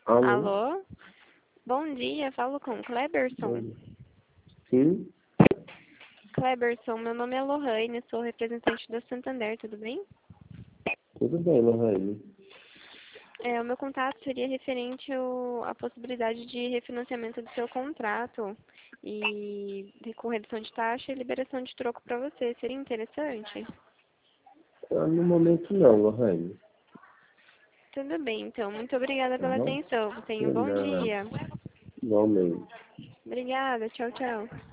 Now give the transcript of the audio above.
Alô? Alô? Bom dia, falo com Kleberson. Sim? Kleberson, meu nome é Lohane, sou representante da Santander, tudo bem? Tudo bem, Lohane. O meu contato seria referente à possibilidade de refinanciamento do seu contrato com redução de taxa e liberação de troco para você. Seria interessante? No momento não, Lohane. Tudo bem, então. Muito obrigada Tá pela bom? atenção. Tenha um De bom nada. dia. Igualmente. Obrigada. Tchau, tchau.